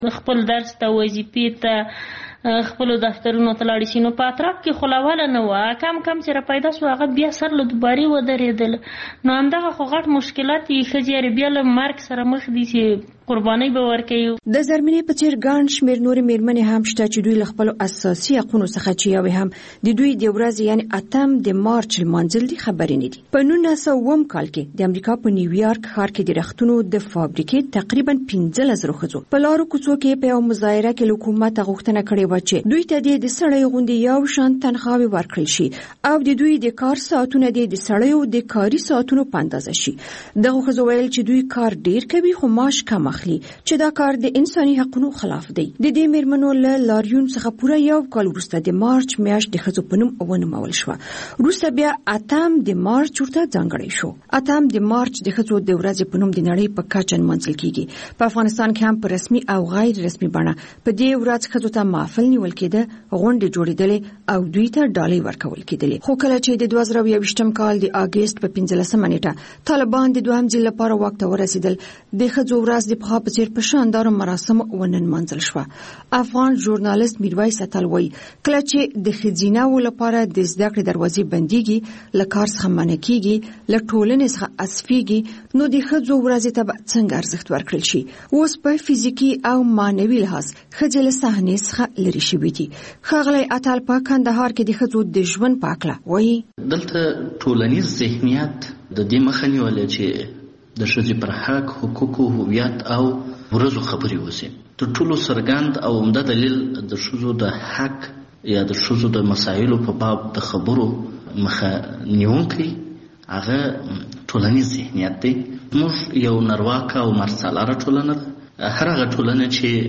خپل درس ته وظیفې ته خپل دفترونو ته لاړ شي. نو په اطراف کې خلاواله نه و، کم چې را پیدا شو هغه بیا سر له دوبارې ودرېدل. نو همدغه خو غټ مشکلات یې ښځې بیا له مرګ سره مخ دي چې قربانۍ به ورکوي. د زرمینې په څېر ګڼ شمېر نورې مېرمنې هم شته چې دوی له خپلو اساسي حقونو څخه چې یوې هم د دوی د ورځې یعنې 8 د مارچ لمانځل دي خبرې نه دي. په 1900 کال کې د امریکا په نیویارک ښار کې د رختونو د فابریکې تقریبا 15,000 ښځو په لارو کوڅو کې په یوه مظاهره کې له حکومت غوښتنه کړې وه چې دوی ته د سړیو غوندې یو شان تنخواوې ورکړل شي او د دوی د کار ساعتونه د سړیو د کاري ساعتونو په اندازه شي. دغه ښځو ویل چې دوی کار ډیر کوي خو معاش کم اخلي، چې دا کار د انساني حقوقو خلاف دی. د دې مېرمنو له لاریون څخه پوره یو کال وروسته د مارچ میاشت د ښځو په نوم ونومول شوه. وروسته بیا 8 د مارچ ورته ځانګړی شو. 8 د مارچ د ښځو د ورځې په نوم د نړۍ په کچه نمانځل کیږي. په افغانستان کې هم په رسمي او غیر رسمي بڼه په دې ورځ ښځو ته محفل نیول کېده، غونډې جوړېدلې او دوی ته ډالۍ ورکول کېدلې. خو کله چې د 2021 کال د اګست په 15 نیټه طالبان د دوهم ځل لپاره واک ته ورسېدل، د ښځو ورځ د پخوا په څېر په شاندار مراسم وننمانځل شوه. افغان ژورنالیست میرویس اتل وایي کله چې د ښځیناو لپاره د زده کړې دروازې بندېږي، له کار څخه منع کېږي، له ټولنې څخه اسفېږي، نو د ښځو ورځې ته به څنګه ارزښت ورکړل شي؟ اوس په فزیکي او معنوي لحاظ ښځې له صحنې څخه لرې شوي دي. ښاغلی اتل په کندهار کې د ښځو د ژوند په هکله وایي دلته ټولنیز ذهنیت د دې مخه نیولې چې د ښځې پر حق، حقوقو، هویت او ورځو خبرې وشي. تر ټولو څرګند او عمده دلیل د ښځو د حق یا د ښځو د مسایلو په باب د خبرو مخه نیونکی هغه ټولنیز ذهنیت دی. موږ یو نرواکه او مرڅالاره ټولنه ده. هر هغه ټولنه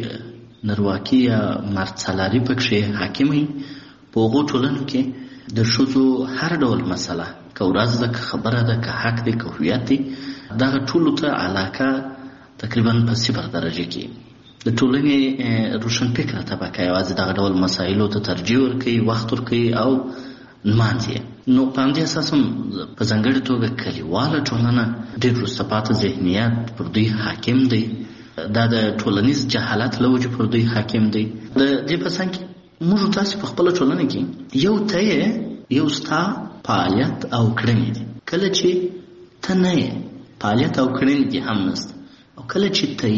چې نرواکي یا مرڅالاري پکښې حاکم وي، په هغو ټولنو کې د ښځو هر ډول مسله، که ورځ ده، که خبره ده، که حق دی، که هویت دی، دغه ټولو ته علاقه تقریبا په 0 درجه کې د ټولنې روشنفکره طبقه یوازې دغه ډول مسایلو ته ترجیح ورکوي، وخت ورکوي او نمانځي. نو په همدې اساس هم په ځانګړې توګه کلیواله ټولنه ډېر وروسته پاته ذهنیت پر دوی حاکم دی. دا د ټولنیز جهالت له وجې پر دوی حاکم دی. د دې په څنګ کې موږ تاسې په خپله ټولنه کې یو ته یې یو ستا فعالیت او کړنې دي. کله چې ته نه یې، فعالیت او کړنې دي هم نسته. او کله چې ته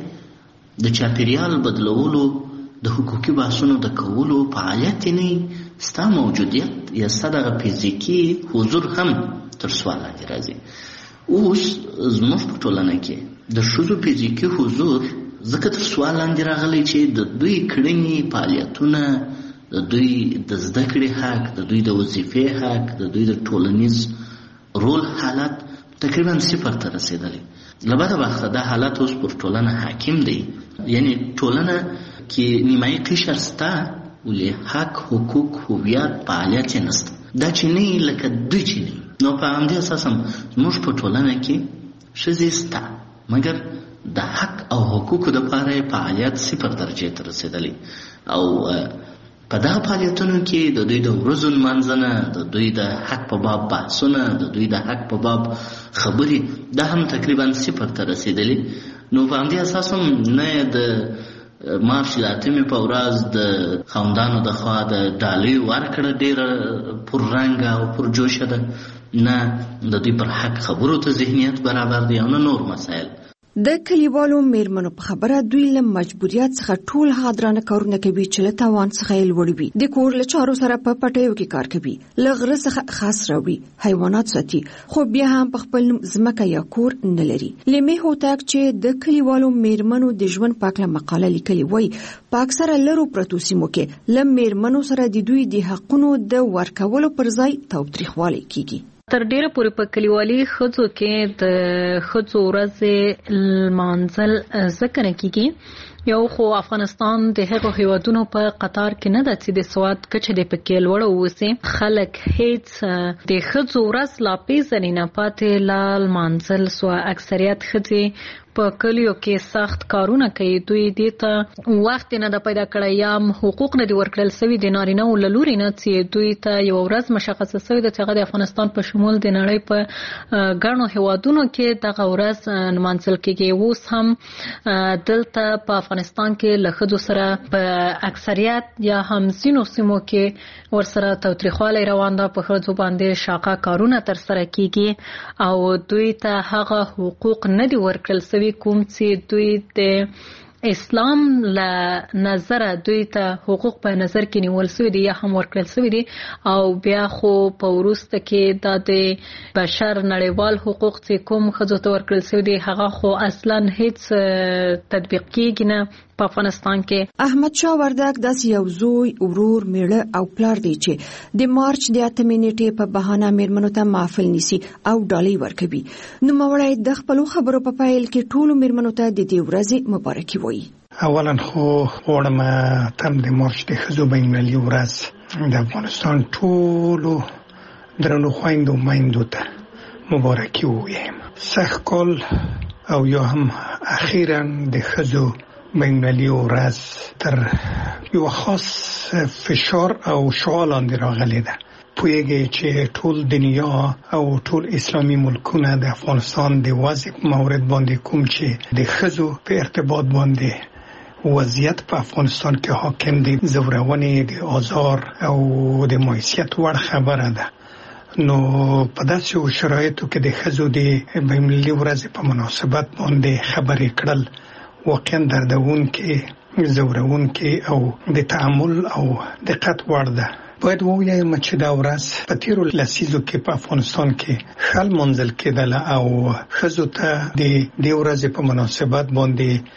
یې، د چاپېریال بدلولو، د حقوقي بحثونو د کولو فعالیت نه، ستا موجودیت یا ستا دغه فزیکي حضور هم تر سوال لاندې راځي. اوس زموږ په ټولنه کې د ښځو فزیکي حضور ځکه تر سوال لاندې راغلی چې د دوی کړنې، فعالیتونه، د دوی د زده کړې حق، د دوی د وظیفې حق، د دوی د ټولنیز رول حالت تقریبا 0 ته رسېدلی. له بده بخته دا حالت اوس پر ټولنه حاکم دی. یعنی ټولنه کې نیمایي قشر سته ولې حق، حقوق، هویت، فعالیت یې نسته. دا چې نه لکه دوی چې نه. نو په همدې اساس هم زموږ په ټولنه کې ښځې سته، مګر د حق او حقوقو دپاره یې فعالیت 0 درجې ته رسېدلی. او په دغه فعالیتونو کې د دوی د ورځو نمانځنه، د دوی د حق په باب بحثونه، د دوی د حق په باب خبرې، دا هم تقریبا 0 ته رسېدلي. نو په همدې اساس هم نه د مارچ د 8 په ورځ د خاوندانو د خوا د ډالۍ ورکړه ډېره پررنګه او پرجوشه ده، نه د دوی پر حق خبرو ته ذهنیت برابر دی، او نه نور مسایل. د کلیوالو مېرمنو په خبره دوی له مجبوریت څخه ټول هغه درانه کارونه کوي چې له توان څخه یې لوړ وي. د کور له چارو سره په پټیو کې کار کوي، له غره څخه خاص راوي، حیوانات ساتي، خو بیا هم په خپل ځمکه یا کور نه لري. لیمې هوتک چې د کلیوالو مېرمنو د ژوند په اړه مقاله لیکلې وایي په اکثره لرو پرتو سیمو کې له مېرمنو سره د دوی د حقونو د ورکولو پر ځای تاوتریخوالی کیږي. تر ډیره پورې په کلیوالي ښځو کې د ښځو ورځې لمانځل ځکه نه کیږي. یو خو افغانستان د هغو هیوادونو په قطار کې نه ده چې د سواد کچه د پکې لوړه اوسي. خلک هیڅ د ښځو ورځ لا پیژني نه، پاتې لا لمانځل سوه. اکثریت ښځې په کلیو کې سخت کارونه کوي، دوی دې ته وخت نه د پیدا کړی یا حقوق نه دي ورکړل شوي د نارینه‌و له لوري نه چې دوی ته یوه ورځ مشخصه شوې ده چې هغه د افغانستان په شمول د نړۍ په ګڼو هیوادونو کې دغه ورځ نمانځل کېږي. اوس هم دلته په افغانستان کې له ښځو سره په اکثریت یا هم ځینو سیمو کې ورسره تاوتریخوالی روان ده، په ښځو باندې شاقه کارونه ترسره کېږي او دوی ته هغه حقوق نه دي ورکړل شوي کوم چې دوی د اسلام له نظره دوی ته حقوق په نظر کې نیول شوي دي یا هم ورکړل شوي دي. او بیا خو په وروسته کې دا د بشر نړیوال حقوق چې کوم ښځو ته ورکړل شوي دي هغه خو اصلا هیڅ تطبیق کېږي نه په افغانستان کې. احمد شاه وردک داسې یو زوی، ورور، میړه او پلار دی چې د مارچ د 8 نیټې په بهانه میرمنو ته محفل نیسي او ډالۍ ورکوي. نوموړی د خپلو خبرو په پیل کې ټولو میرمنو ته د دې ورځې مبارکي وایي. اولا خو غواړم تم د مارچ د ښځو بین‌المللي ورځ د افغانستان ټولو درنو خویندو میندو ته مبارکي ووایم. سږ کال او یا هم اخیرا د ښځو بین‌المللي ورځ تر یو خاص فشار او شعار لاندې راغلی ده. پوهیږئ چې ټول دنیا او ټول اسلامي ملکونه د افغانستان د وضع مورد باندې کوم چې د ښځو په ارتباط باندې وضعیت په افغانستان کې حاکم دي، زورونې، د آزار او د معیشت وړ خبره ده. نو په داسې شرایطو کې د ښځو د بین‌المللي ورځ په مناسبت باندې خبرې کړل واقعا دردونکې، زورونکې او د تأمل او دقت وړ ده. باید ووایم چې دا ورځ په تیرو لسیزو کې په افغانستان کې ښه لمانځل کېدله او ښځو ته د دې ورځې په مناسبت باندې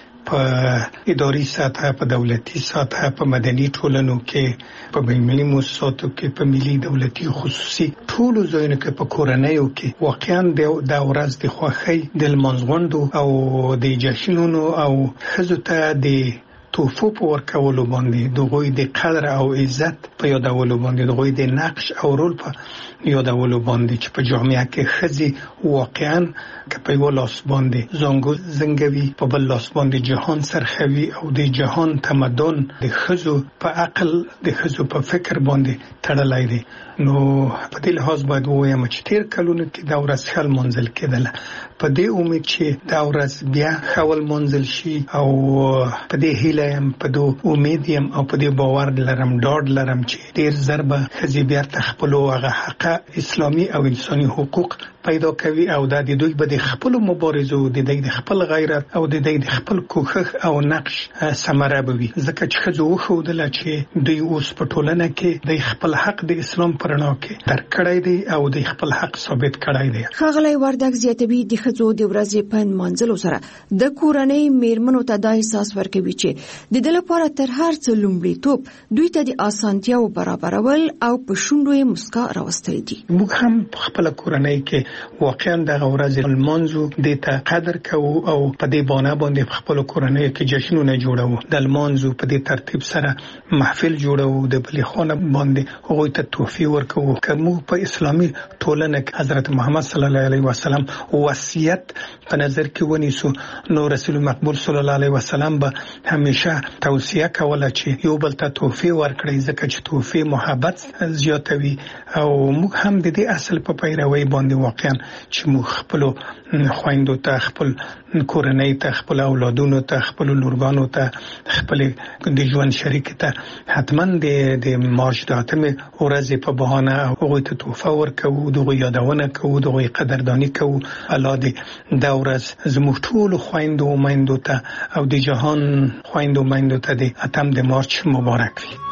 په اداري سطح، په دولتي سطح، په مدني ټولنو کې، په بین‌المللي مؤسساتو کې، په ملي دولتي خصوصي ټولو ځایونو کې، په کورنیو کې واقعا دا ورځ د خوښۍ، د لمانځغونډو او د جشنونو او ښځو ته د تحفو په ورکولو باندې، د هغوی د قدر او عزت په یادولو باندې، د هغوی د نقش او رول په یادولو باندې چې په جامعه کې ښځې واقعا که په یو لاس باندې زانګو زنګوي، په بل لاس باندې جهان سرخوي او د جهان تمدن د ښځو په عقل، د ښځو په فکر باندې تړلی دی. نو په دې لحاظ باید ووایم چې تیر کلونو کې دا ورځ ښه لمانځل کېدله. په دې امید چې دا ورځ بیا ښه ولمانځل شي او په دې هیله یم، په دې امید یم او په دې باور لرم، ډاډ لرم چې ډېر ژر به ښځې بیرته خپلو هغه حقه اسلامي او انساني حقوق پیدا کوي او دا د دوی به د خپل مبارزو، د دوی د خپل غیرت او د دوی د خپل کوښښ او نقش ثمره به وي. ځکه چې ښځو وښودله چې دوی اوس په ټولنه کې د خپل حق د اسلام په رڼا کې درک کړی دی او د خپل حق ثابت کړی دی. ښاغلی وردک زیاتوي د ښځو د ورځې په نمانځلو سره د کورنۍ میرمنو ته دا احساس ورکوي چې د دې لپاره تر هر څه لومړیتوب دوی ته د اسانتیاو برابرول او په شونډو یې مسکا راوستل دي. موږ هم په خپل کورنۍ کې واقعا دغه ورځ لمانځو، د ته قدر کوو او په دې بانه باندې په خپل کورنۍ کې جشنونه جوړو. د لمانځو په دې ترتیب سره محفل جوړو، د بلې خانه باندې هغوی ته تحفې ورکوو. که موږ په اسلامي ټولنه کې حضرت محمد صلی الله علیه وسلم وصیت په نظر کې ونیسو، نو رسول مقبول صلی الله علیه وسلم به همیشه توصیه کوله چې یو بل ته تحفې ورکړي، ځکه چې تحفې محبت زیاتوي. او موږ هم د دې اصل په پیروي باندې واقعا چې موږ خپل خويندو ته، خپل کورنۍ ته، خپل اولادونو ته، خپل لورګانو ته، خپل د ژوند شریک ته حتما د مارچ د 8 ورځې په بهانه هغوی ته تحفه ورکوو، دغوی یادونه کوو، دغوی قدردانی کوو. الله دې دا ورځ زموږ ټولو خویندو او میندو ته او د جهان خویندو او میندو ته د 8 د مارچ مبارک وي.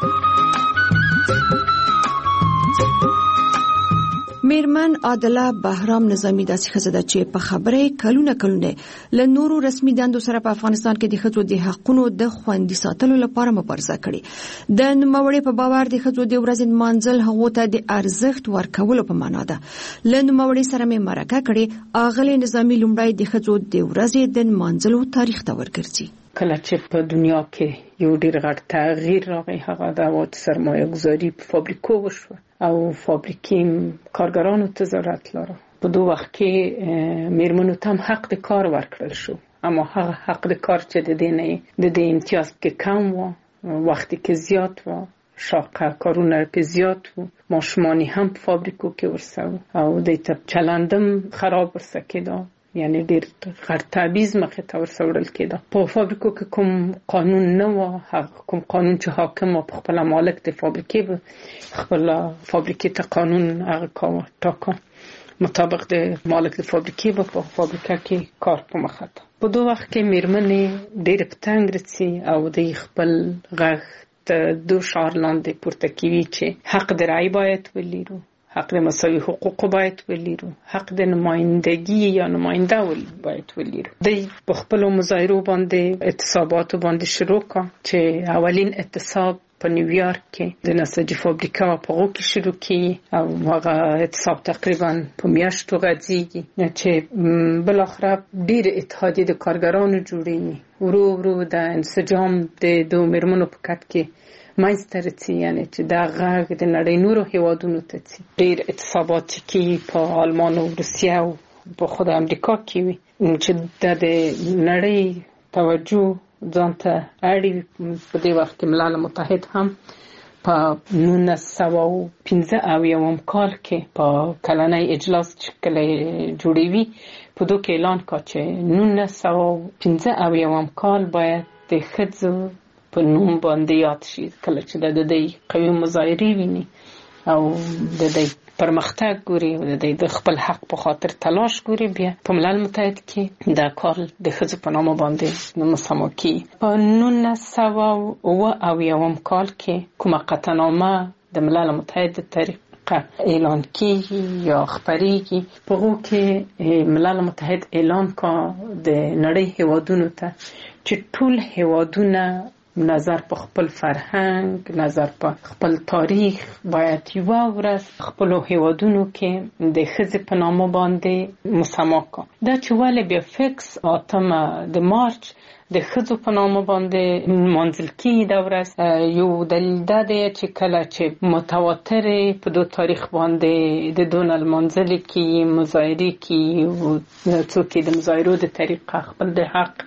میرمن عادله بهرام نظامی داسې ښځه ده چې په خبره کلونه له نورو رسمي دندو سره په افغانستان کې د ښځو د حقونو د خوندي ساتلو لپاره مبارزه کړې. د نوموړې په باور د ښځو د ورځې نمانځل هغو ته د ارزښت ورکولو په معنا ده. له نوموړې سره مې مرکه کړې. اغلې نظامی لومړی د ښځو د ورځې د نمانځلو تاریخ ته ورګرځي. کله چې په دنیا کې یو ډېر غټ تغییر راغی، هغه د سرمایه گذاري په فابریکو وشو او فابریکې کارګرانو ته ضرورت لري. په دوه وخت کې میرمنو ته هم حق د کار ورکړل شو اما هغه حق د کار چې د دې نه د امتیاز کې کم و، وختی که زیاد و، شاقه کارونه په زیاد و، ماشومانی هم په فابریکو کې ورسه او د چلندم خراب ورسه کېده، یعنی ډیر غټ تعویض مخې ته ورسه وړل کېده. په فابریکو کې کوم قانون نه و، هغه کوم قانون چې حاکم و په خپل مالک د فابریکې به خپل فابریکې ته قانون هغه ټاکه مطابق د مالک د فابریکې به په فابریکه کې کار په مخه ته. په دو وخت کې میرمنې ډېر په تنګ رسي او د خپل غږ ته دو شعار لاندې پورته کوي چې حق د رأی باید ولیرو، حق د مساوي حقوق باید ولیرو، حق د نمایندگی یا نماینده باید ولیرو. د په خپل مظاهرو باندې اعتصابات باندې شروع کا چې اولین اعتصاب په نیویارک کې د نساجي فابریکا په غو کې شروع کی او هغه اعتصاب تقریبا په میاشتو غځيږي چې بل اخر ډیر اتحادیه د کارګرانو جوړي ورو ورو د انسجام د دوه میرمنو په کټ کې ماینسترتي، یعنی چې دا غږ د نړۍ نورو هیوادونو ته ځي. ډیر اعتصابات کې په آلمان او روسیه او په خود امریکا کې وي چې د نړۍ توجه ځانته اړي. په دې وخت کې ملل متحد هم په 1915 کال کې په کلنۍ اجلاس چې کله جوړوي په دوه کې اعلان کا چې 1915 کال باید د ښځو په نوم باندې یاد شي، کله چې د دې قوي مظاهرې ویني او د دې پرمختګ ګوري او د خپل حق په خاطر تلاش ګوري، بیا په ملل متحد کې دا کار د ښځو په نامه باندې مسما کی. په 1909 کال کې کومه قطعنامه د ملل متحد د طریقه اعلان کیږي یا خبريږي، په هغه کې ملل متحد اعلان کا د نړۍ هیوادونو ته چې ټول هیوادونه نظر په خپل فرهنګ، نظر په خپل تاریخ باید یو ورځ خپل هیوادونو کې د ښځې په نامه باندې مسما کا. دا چې ولې بیا فکس 8 د مارچ د ښځو په نامه باندې منځل کیږي دا ورځ، یو دلیل دا دی چې کله چې متواتر په دو تاریخ باندې د دون المنځل کې مظاهرې کې څوک د مظاهرو د طریقه خپل د حق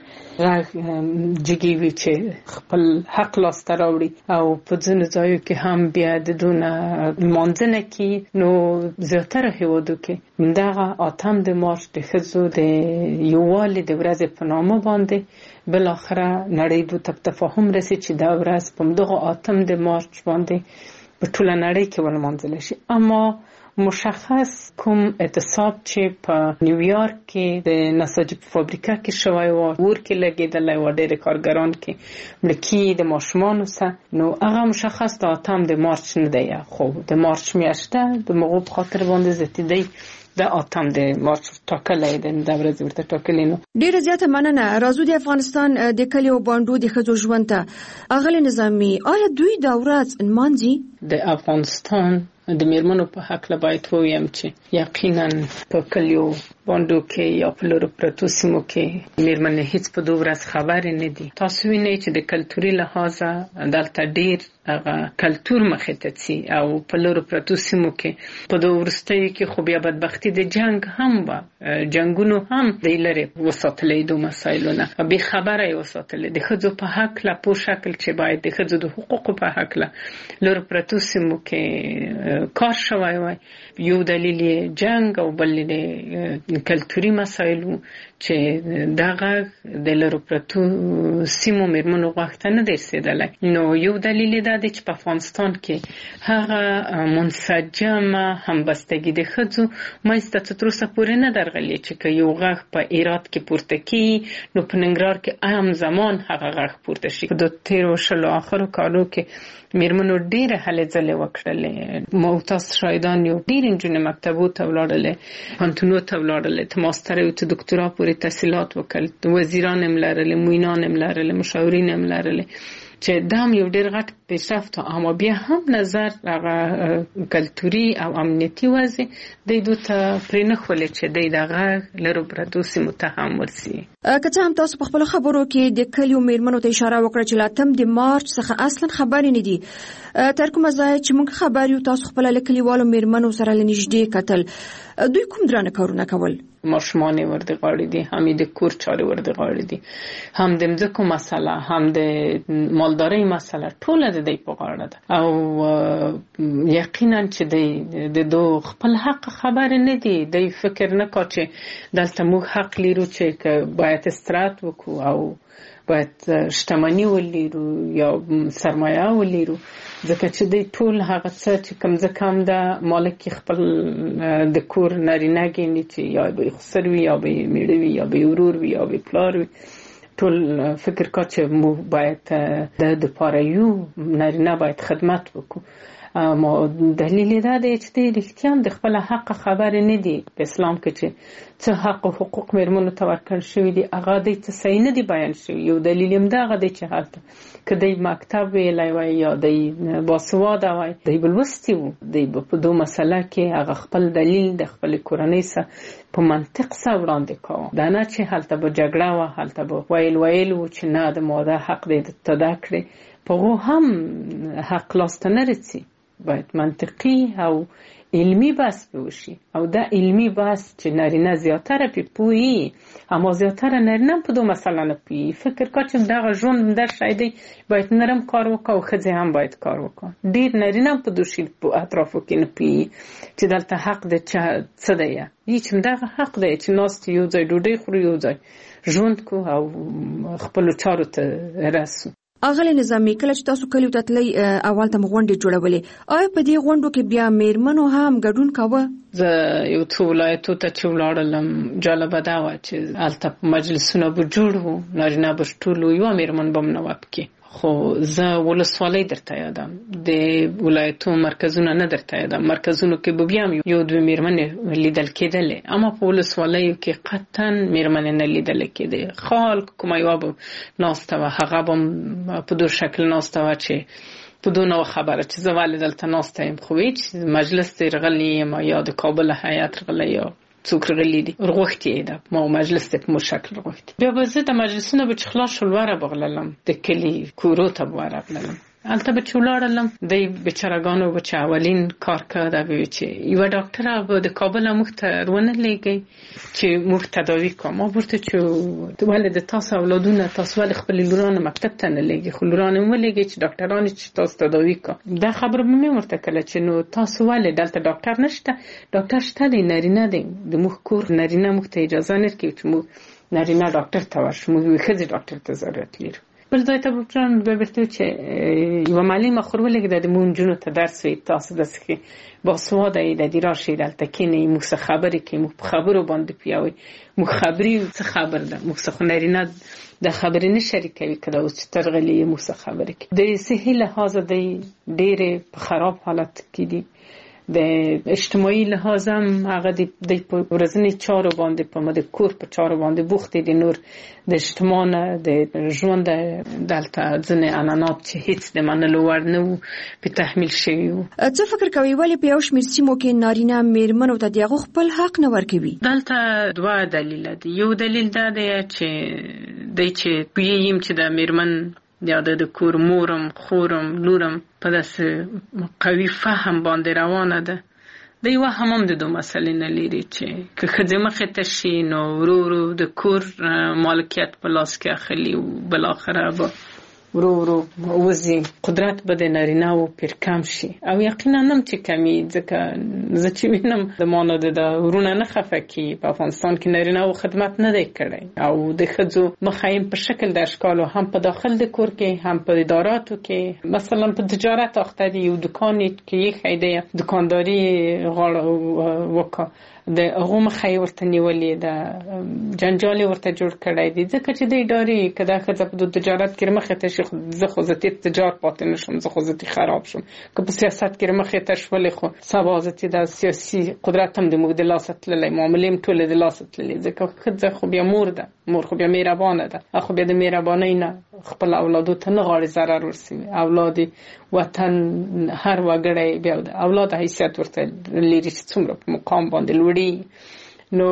جګي وی چې خپل حق لاسته راوړي او په ځینو ځایو کې هم بیا د دونه مانځنه کې نو زیاتره هیوادو کې دغه 8 د مارچ د ښځو د یووالي د ورځې په نامه باندې بل اخره نړۍ دوه تفاهم رسي چې دا ورځ په دغه 8 د مارچ باندې په ټوله نړۍ کې ولمانځل شي. اما مشخص کوم اعتصاب چې په نیویارک کې د نساجي فابریکا کې شوی و ور کې لګیدل و ډېر کارګران کې ملکی د ماشومان سره، نو هغه مشخص د 8 د مارچ نه دی، خو د مارچ میاشته د مغوب خاطر باندې زتیدي د 8 د مارچ ټاکلې د ورځ ورته ټاکلې. نو ډیره زیاته مننه. راځو د افغانستان د کلیو باندې د ښځو ژوند ته اغلی نظامی، آیا دوی دا ورځ نمانځي؟ د افغانستان د میرمنو په حق له باید ووایم چې یقینا په کلیو باندې کې یا په لورو پرتو سیمو کې میرمنې هیڅ په دوه ورځ خبر نه دي. تاسو وینئ چې د کلتوري لحاظه دلته ډیر هغه کلتور مخې ته ځي او په لورو پرتو سیمو کې په دوه ورستیو کې خو بیا بدبختی د جنگ هم و، جنگونو هم د لری وساتلې دوه مسایلونه به خبره وساتلې د ښځو په حق لا په شکل چې باید د ښځو د حقوقو په حق لا لورو پرتو سیمو کې کار شوی وای. یو دلیل جنگ او بل کلتوري مسایلو چې دغه د لورو پرتو سیمو میرمنو غوښتنه نه درسیدله. نو یو دلیل دا دی چې په افغانستان کې هغه منسجمه همبستګي د ښځو مېسته تر اوسه پورې نه درغلي چې یو غږ په ایرات کې پورته کی نو په ننګرهار کې هم زمان هغه غږ پورته شي. په 13 اخرو کالو کې میرمنو ډیره هلې ځلې وکړلې، موتاس شایدان یو ډیر انجن مکتبو ته ولاړلې، پانتونو ته ولاړلې، ته ماستر او ته دکتورا پورې تحصیلات وکړل، وزیران هم لرلې، موینان هم لرلې، مشاورین هم لرلې چې دا هم یو ډیر غټ پیشرفت. اما بیا هم نظر هغه کلتوري او امنیتي وضع د دوی ته پرې نه خولې چې دغه لرو پرتو سیمو ته هم ورسي. که څه هم تاسو په خپل خبرو کې د کلیو میرمنو ته اشاره وکړه چې 8 د مارچ څخه اصلا خبرې نه دي، تر کومه ځای چې موږ خبر یو تاسو خپل کلیوالو میرمنو سره لنیږدې کتل، دوی کوم درانه کارونه کول؟ ماشومان ورته غاړي دي، هم د کور چارې ورته غاړي دي، هم د مځکو مسله، هم د مالدارۍ مسله، ټوله د دې په غاړه ده. او یقینا چې د دو خپل حق خبر نه دي، د فکر نه کا چې دلته موږ حق لرو چې باید استراحت وکړو او باید شتمني ولرو یا سرمایه ولرو، ځکه چې د ټول هغه څه چې کوم ځکه هم د مالک خپل د کور نارینه ګڼي چې یا به خسر وي یا به میړه وي یا به ورور وي یا به پلار وي، ټول فکر کا چې موږ باید د پاره یو نارینه باید خدمت وکړو. ما دلیل دا دی چې د رښتیا د خپل حق خبر نه دي په اسلام کې چې څه حق او حقوق میرمنو ته ورکړل شوی دي، هغه د څه صحیح نه دی بیان شوی. یو دلیل هم دا غدي چې هلته کدی مکتب ویلای وای یا د باسواده وای د بلوستی وو د په دوه مسله کې هغه خپل دلیل د خپل کورنۍ سره په منطق سره وړاندې کاوه، دا نه چې هلته به جګړه و، هلته به ویل و چې نه د ماده حق دې تدا کړې، په هم حق لاسته نه رسي. باید منطقي او علمی بحث بوشي، او دا علمی بحث چې نارینه زیاتره پی پویی، اما زیاتره نارینه په دو مسئله نه پویی. فکر کا چې دغه ژوند در شایدی باید نرم کار وکړو او ښځې هم باید کار وکړو. ډیر نارینه په دوشي په اطرافو کې نه پویی چې دلته حق د څه دی، هیڅ دغه حق دی چې ناست یو ځای ډوډۍ خورو، یو ځای ژوند کو او خپل چارو ته رسو. اغلی نظامی، کله چې تاسو کلیو ته تلئ اول ته غونډې جوړولې، آیا په دې غونډو کې بیا میرمنو هم ګډون کاوه؟ زه یو څو ولایتو ته چې ولاړم جالبه دا وه چې هلته مجلسونه به جوړ وو، نارینه به ټول وو، یوه میرمن به هم نه وه پکې. خو زه ولسوالۍ درته یادم، د ولایتو مرکزونه نه درته یادم. مرکزونو کې به بیا هم یو دوه میرمنې لیدل کېدلې، اما په ولسوالیو کې قطعا میرمنې نه لیدل کېدې. خلک کومه یوه به ناسته وه، هغه به په دو شکل ناسته وه چې په دو نوع خبره چې زه ولې دلته ناسته یم، خو هیڅ مجلس ته رغلی یم یا د کابل هیات رغلی یا څوک رغلی دي، رغوښتې یې ده ما مجلس ته په مو شکل رغوښتې. بیا به زه د مجلسونه به چې خلاص شول وره به غللم، د کلي کورو ته به وره غللم. هلته به چې ولاړلم د بیچارهګانو به چې اولین کار که دا به وي چې یوه ډاکټره به د کابله موږ ته ونه لېږئ چې موږ تداوي کړو. ما ورته چې ولې د تاسو اولادونه تاسو ولې خپلې لورانو مکتب ته نه لېږئ، خو لورانو یې ولېږئ چې ډاکټران چې تاسو تداوي کړو. دا خبره به مې ورته کړله چې نو تاسو ولې دلته ډاکټر نشته؟ ډاکټر شته دی، نارینه دی، د موږ کور نارینه موږ ته اجازه نه ورکوي چې موږ نارینه ډاکټر ته ورشو، موږ ښځې ډاکټر ته ضرورت لرو. بل ځای ته به ورته چې یوه معلمه خو ولېږده د موږ نجونو ته درس وایي، تاسو داسې باسواده یې د دې راشئ دلته کښېنئ، موږ څه خبرې کوي، موږ په خبرو باندې پیاوئ، موږ خبرې څه خبر ده، موږ څه خو نارینه د خبرې نه شریکوي، که دا اوس چې ته رغلې یې موږ څه خبرې کوي. د صحي لحاظه دی ډېرې په خراب حالت کې دي، د اجتماعي لحاظ هم هغه د په ورځني چارو باندې په د کور په چارو باندې بوخت دي، نور د اجتماع نه د ژوند دلته ځینې عنعنات چې هیڅ د منلو وړ نه وو په تحمیل شوي وو. څه فکر کوئ ولې په یو شمېر سیمو کې نارینه میرمنو ته د هغو خپل حق نه ورکوي؟ دلته دوه دلیله دي. یو دلیل دا دی چې پوهېږم چې د میرمن یا د کور مورم خورم لورم په داسې قوي فهم باندې روانه ده. د یوه هم د دو مسئلې نه لري چې که ښځې مخې ته شي نو ورو ورو د کور مالکیت په لاس کې اخلي او بالاخره به ورو ورو وځي، قدرت به د نارینه‌و پرې کم شي. او یقینا هم چې کمي، ځکه زه چې وینم د مانو د ورونه نه خفه کي په افغانستان کې نارینه‌و خدمت نه دی کړی، او د ښځو مخه یې په شکل د اشکالو هم په داخل د کور کې هم په اداراتو کې، مثلا په تجارت اخته دي، یو دکان کې یې خیده دکانداري غاړه وکړه، د هغو مخه یې ورته نیولې ده، جنجال یې ورته جوړ کړی دی، ځکه چې د ادارې که دا ښځه په تجارت کې مخې ته شي، زه خو زه تجار پاتې نه شم، زه خو زه خراب شم. که په سیاست کې مخې ته شولې خو سبا زه د سیاسي قدرت هم د موږ د لاسه تللی، معاملې هم ټولې د لاسه تللې، ځکه ښځه خو بیا مور ده، مور خو بیا مهربانه ده، خو بیا د مهربانۍ نه خپل اولادو ته نه غواړي ضرر ورسوي. اولاد وطن هر وګړی بیا د اولاد حیثیت ورته لري چې څومره په مقام باندې لوړي، نو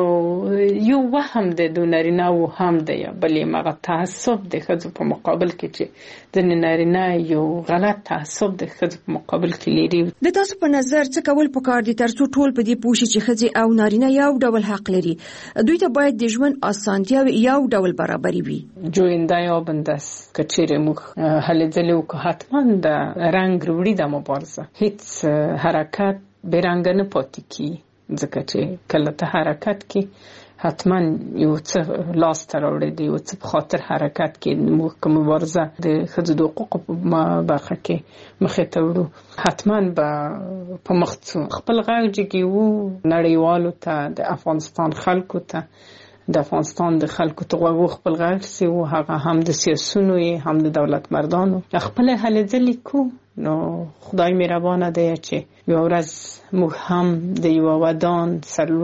یو وهم د نارینه و هم دی بلې مغه تعصب د ښځو په مقابل کې چې د نارینه یو غلط تعصب د ښځو په مقابل کې لري. د تاسو په نظر څه کول پکار دي ترڅو ټول په دې پوه شي چې ښځې او نارینه یو ډول حق لري؟ دوی ته باید د ژوند اسانتیاوې یو ډول برابرې وي. جوینده یا بندس که چیرې موږ هلې ځلې وکړو حتما د رنګ وروړي د مبارزه هیڅ حرکت بېرنګه نه پاتې کیږي، ځکه چې کله ته حرکت کې حتما یو څه لاس ته راوړی دی، یو څه په خاطر حرکت کې موږ که مبارزه د ښځو د حقوقو په برخه کې مخې ته وړو حتما به په مخ ځو. خپل غږ جګوو نړیوالو ته، د افغانستان خلکو ته، د افغانستان د خلکو ته غوږ خپل غږ سیو، هغه هم د سیاسونو یې هم د دولت مردانو خپل هلې ځلې کو. نو خدای مهربانه دی چې یو ورځ موږ هم د یو ودان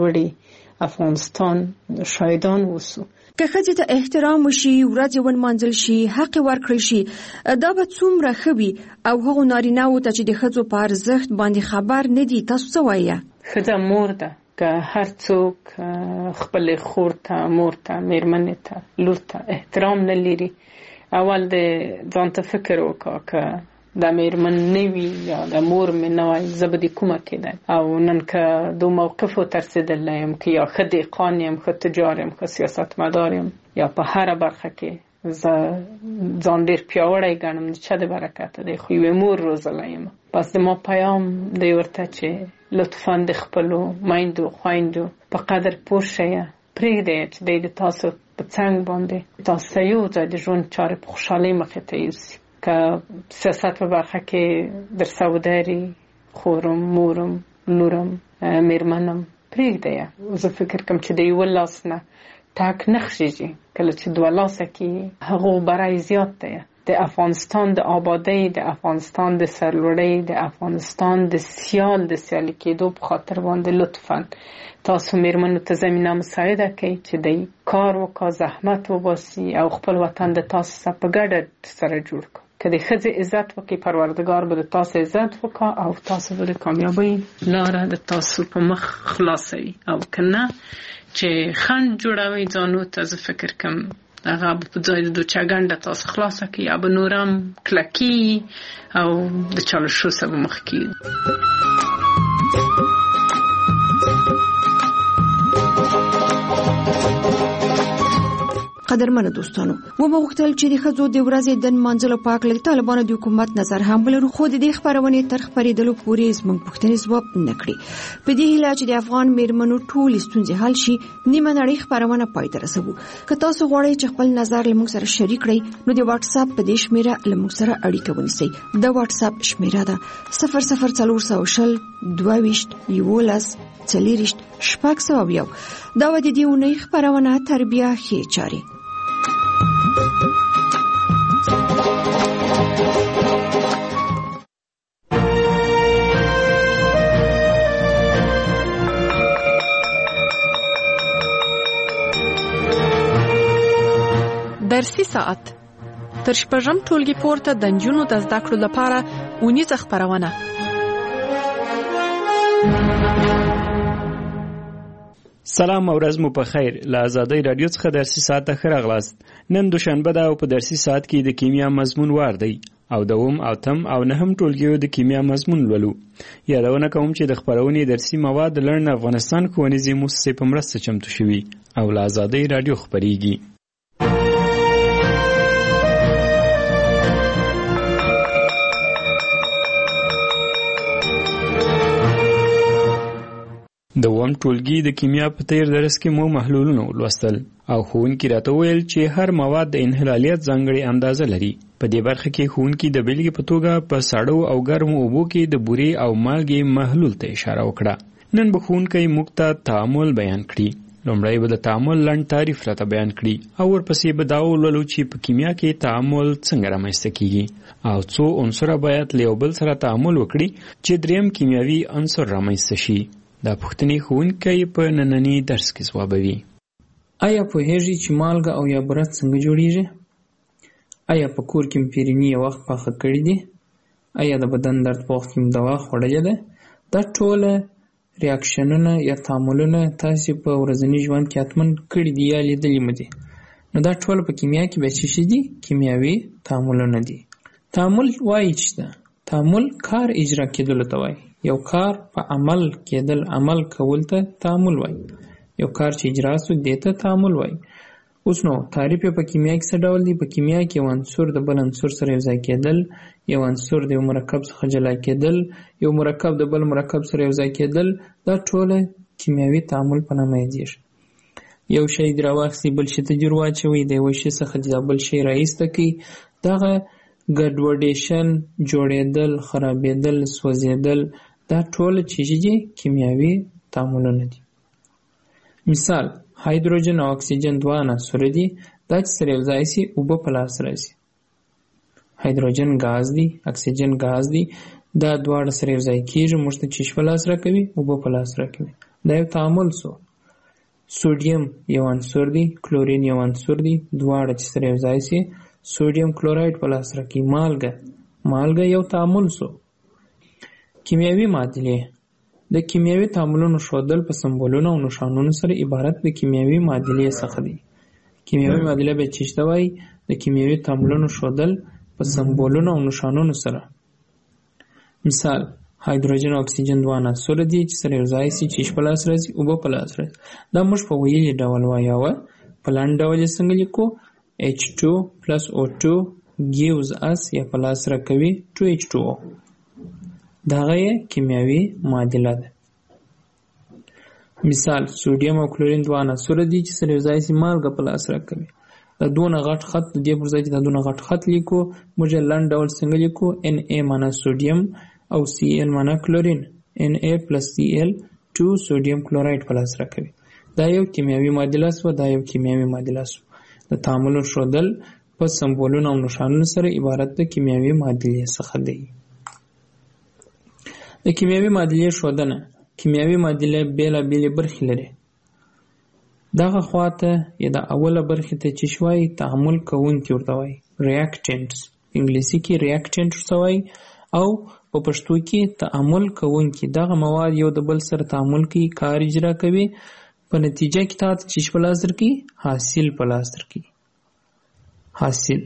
سرلوړي افغانستان شاهدان اوسو. که ښځې ته احترام وشي، ورځې ونمانځل شي، حق ورکړل شي، دا به څومره ښه وي. او هغو نارینه‌وو ته چې د ښځو په ارزښت باندې خبر نه دي، تاسو څه وایي؟ ښځه مور ده، که هر څوک خپل خور ته، مور ته، میرمنې ته، لور ته احترام نه لري، اول د ځان ته فکر وکړه که د میرمن نه وي یا د مور مې نه وای زه به د کومه کېدم. او نن که دو موقفو ترسېدلی یم که یا ښه دهقان یم، ښه تجار یم، ښه سیاستمدار یم، یا په هره برخه کې زه ځان ډېر پیاوړی ګڼم د چا د برکته دی، خو یوې مور روزلی یم. بس د ما پیام دی ورته چې لطفا د خپلو میندو خویندو په قدر پوه شئ، پرېږدئ چې دی د تاسو په څنګ باندې تاسو ته یو ځای د ژوند چارې په خوشحالۍ مخې ته یوسي. که سیاست په برخه کې در سوداري، خورم، مورم، لورم، میرمنم، پرېږدئ. زه فکر کوم چې د یو لاس نه ټک نه خښېږي، کله چې دوه لاسه کې هغو برای زیات دی. د افغانستان د آبادۍ، د افغانستان د سرلوړۍ، د افغانستان د سیالي کېدو په خاطر باندې لطفا تاسو میرمنو ته زمینه مساعده کوي چې د کار وکړه، زحمت وباسي او خپل وطن د تاسو سره په ګډه سره جوړ کړي. که د ښځې عزت وکړي، پروردګار به د تاسو عزت وکړي او تاسو به د کامیابۍ لاره د تاسو په مخ خلاصوي. او که نه چې خنډ جوړوي ځانو ته، زه فکر کوم هغه به په ځای د دوچه ګنډه تاسو خلاصه کړي یا به نورم کلکي او د چالشو سره به مخ کېږي. قدرمنو دوستانو، ومو غوښتل چې د ښځو د ورځې د نمانځلو په هکله د طالبانو د حکومت نظر هم ولرو، خو د دې خپرونې تر خپرېدلو پورې زموږ پوښتنې ځواب نه کړې. په دې هیله چې د افغان میرمنو ټولې ستونزې حل شي، نیمه نړۍ خپرونه پای ته رسوو. که تاسو غواړئ چې خپل نظر له موږ سره شریک کړئ، نو د واتس اپ په دې شمیره له موږ سره اړیکه ونیسئ. د واتس اپ شمیره ده 00420 22 11 40 601. دا و د دې اونۍ خپرونه تربیه ښې چارې. درسي ساعت تر شپږم ټولګي پورته د نجونو د زده کړو لپاره اونیزه خپرونه. سلام او ورځ مو په خیر. له آزادۍ رادیو څخه درسي ساعت ته ښه راغلاست. نن دوشنبه ده او په درسي ساعت کې د کیمیا مضمون وار دی او دوم او تم او نهم ټولګیو د کیمیا مضمون لولو. یادونه کوم چې د خپرونې درسي مواد لړن افغانستان ښوونیزې مؤسسې په مرسته چمتو شوي او له آزادۍ رادیو خپریږي. د اووم ټولګي د کیمیا په تیر درس کې مو محلولونه ولوستل او ښوونکي راته ویل چې هر مواد د انحلالیت ځانګړې اندازه لري. په دې برخه کې ښوونکي د بیلګې په توګه په ساړو او ګرمو اوبو کې د بورې او مالګې محلول ته اشاره وکړه. نن به ښوونکی موږ ته تعامل بیان کړي. لومړی به د تعامل لنډ تعریف راته بیان کړي او ورپسې به دا ولولو چې په کیمیا کې تعامل څنګه رامنځته کیږي او څو عنصره باید له یو بل سره تعامل وکړي چې دریم کیمیاوي عنصر رامنځته شي. دا پوښتنې ښوونکی په ننني درس کې ځوابوي. آیا پوهیږئ چې مالګه او یا بوره څنګه جوړیږي؟ آیا په کور کې فرني یو وخت پاخه کړي دي؟ آیا د بدن درد په وخت کې دوا خوړلې ده؟ دا ټول ریاکشنونه یا تعاملونه تاسو په ورځني ژوند کې حتمن کړي دي یا لیدلي مو دي. نو دا ټول په کیمیا کې به څه دي؟ کیمیاوي تعاملونه دي. تعامل وایي چې تعامل کار اجرا کېدل ته وایي. یو کار په عمل کېدل، عمل کول ته تعامل وایي. یو کار چې اجرا شو دې ته تعامل وایي. اوس نو تعریف په کیمیا کې څه ډول دی؟ په کیمیا کې یو عنصر د بل عنصر سره یوځای کېدل، یو عنصر د یو مرکب څخه جلا کېدل، یو مرکب د بل مرکب سره یوځای کېدل، دا ټول کیمیاوي تعامل په نامه یادېږي. یو شی راواخلئ بل شي ته جوړ واچوئ، د یو شي څخه د بل شی راایسته کړئ. دغه ګډوډیشن، جوړېدل، خرابېدل، سوځېدل، دا ټول چې دي کیمیاوي تعاملونه دي. مثال هایدروجن او اکسیجن دوه عناصر دي. دا چې سره یوځای شي اوبه په لاس راځي. هایدروجن غاز دی، اکسیجن غاز دی، دا دواړه سره یوځای کېږي، موږ ته چې په لاس راکوي، اوبه په لاس راکوي. دا یو تعامل شو. سوډیم یو عنصر دی، کلورین یو عنصر دی، دواړه چې سره یوځای شي سوډیم کلوراید په لاس راکوي. مالګه یو تعامل شو. کیمیاوي معادلې د کیمیاوي تعاملونو ښودل په سمبولونو او نښانونو سره عبارت د کیمیاوي معادلې څخه دی. کیمیاوي معادله به څه ته وایي؟ د کیمیاوي تعاملونو ښودل په سمبولونو او نښانونو سره. مثال هایدروجن او اکسیجن دوه عناصر دي چې سره یوځای شي چې په لاس راځي، اوبه په لاس راځي. دا موږ په ویلي ډول وایو. په لاندې ډول یې څنګه لیکو؟ H2 plus O2 gives us یا په لاس راکوي 2H2O. دغه یې کیمیاوي معادله ده. مثال سوډیم او کلورین دوه عناصر دي چې سره یوځای شي مالګه په لاس راکوي. دا دونه غټ خط د دې پر ځای چې دا دونه غټ خط لیکو، موږ یې لاندې ډول څنګه لیکو؟ Na معنا سوډیم او Cl معنا کلورین. Na plus Cl 2 سوډیم کلوراید په لاس راکوي. دا یو کیمیاوي معادله شوه. دا یو کیمیاوي معادله شوه. د تعاملونو ښودل په سمبولونو او نښانونو سره عبارت د کیمیاوي معادلې څخه دی. د کیمیاوي معادلې ښودنه. کیمیاوي معادله بېلابېلې برخې لري. دغه خواته یا د اوله برخې ته چې وایي تعامل کوونکي ورته وایي، ریاکټنټس. انګلیسي کې ریاکټنټ ورته وایي او په پښتو کې تعامل کوونکي. دغه مواد یو د بل سره تعامل کوي، کار اجرا کوي، په نتیجه کې تاسو چې په لاس درکړي حاصل په لاس درکړي. حاصل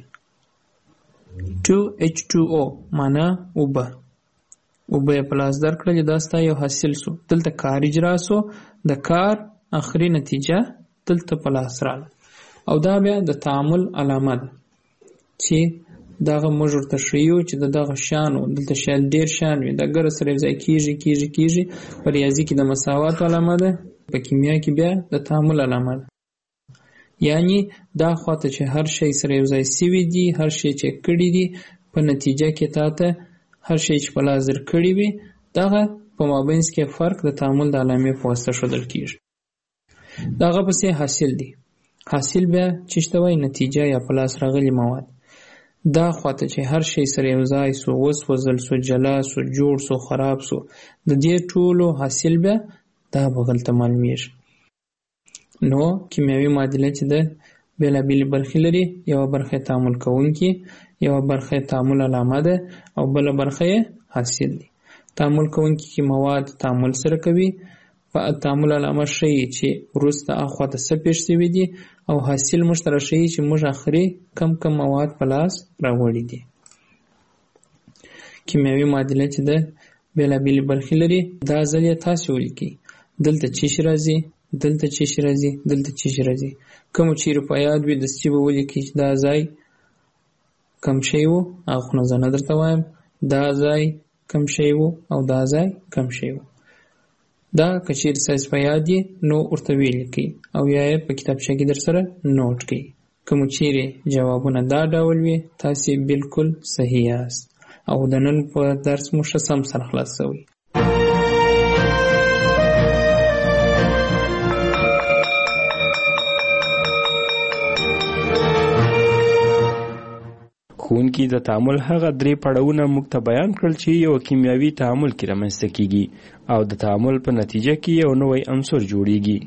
2H2O معنا اوبه. اوبه په لاس درکړل، دا ستا یو حاصل شو. دلته کار اجرا شو، د کار اخري نتیجه دلته په لاس راغله. او دا بیا د تعامل علامه ده چې دغه موږ ورته ښیو چې دغه شیانو دلته شاید ډېر شیان وي، دا ګره سره یوځای کېږي. په ریاضي کې د مساوات علامه ده، په کیمیا کې بیا د تعامل علامه ده. یعنی دا خواته چې هر شی سره یوځای سوي دي، هر شی چې کړي دي، په نتیجه کې تاته هر شی چې په لاس درکړي وي، دغه په مابینځ کې فرق د تعامل د علامې په واسطه ښودل کېږي. دغه پسې حاصل دی. حاصل بیا چې ته وایي نتیجه یا په لاس راغلي مواد. دا خواته چې هر شی سره یوځای سو، وسوځل سو، جلا سو، جوړ سو، خراب سو، د دې ټولو حاصل بیا دا بغلته معلومیږي. نو کیمیاوي معادله چې ده بېلابېلې برخې لري. یوه برخه تعامل کوونکي، یوه برخه تعامل علامه ده او بله برخه حاصل دی. تعامل کوونکي کې مواد تعامل سره کوي، په تعامل علامه ښیي چې وروسته اخواته څه پېښ شوي دي، او حاصل موږ ته راښیي چې موږ آخري کم مواد په لاس راوړي دي. کیمیاوي معادله چې ده بېلابېلې برخې لري. دا ځل یې تاسې ولیکئ. دلته چې شي راځي، دلته چې شي راځي، دلته چې شي راځي. کوم چیرې په یاد وي دستي به ولیکئ چې دا ځای کم شی و، هغه خو نه زه نه درته وایم. دا ځای کم شی و او دا ځای کم شی و. دا که چیرې ستاسې په یاد یې نو ورته ولیکئ او یا یې په کتابچه کې در سره نوټ کړئ. کوم چیرې جوابونه دا ډول وي تاسې بالکل صحیح یاست او د نن په درس مو ښه سم سره خلاص شوی. ښوونکي د تعامل هغه درې پړاوونه موږ ته بیان کړل چې یو کیمیاوي تعامل کې رامنځته کیږي او د تعامل په نتیجه کې یو نوی عنصر جوړیږي.